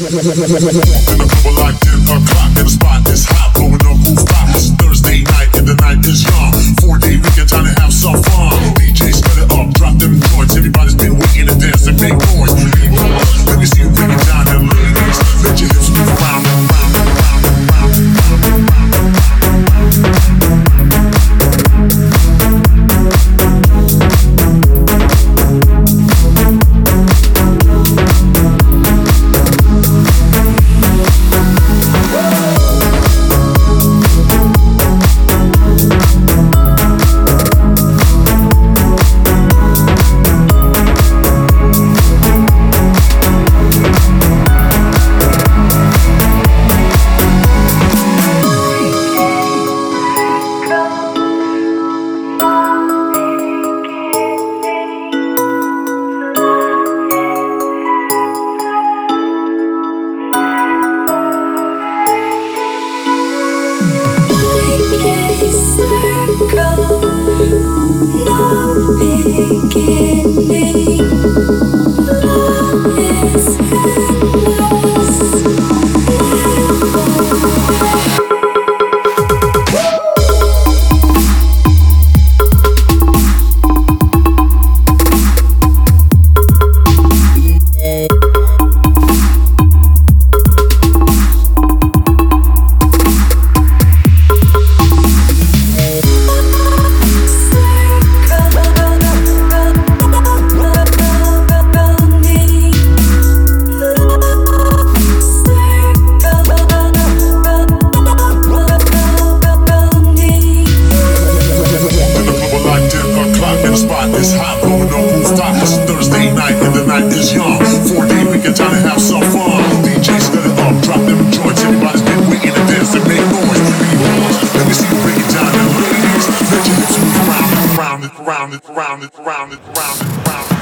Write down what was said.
In the club like 10 o'clock, and the spot is hot, blowing up rooftop. It's Thursday night, and the night is young. 4-day weekend, time to have some fun. DJs cut it up, drop them joints. Everybody's been waiting to dance and make noise. Let me see you break it down, and ladies, let your hips move around and round and round and round and round and round. It's hot, blowing up rooftop. It's Thursday night, and the night is young. 4-day weekend, time to have some fun. DJs cut it up, drop them joints. Everybody's been waiting to dance and make noise. Let me see you break it down, and ladies, let your hips move around and round and round and round and round and round and round.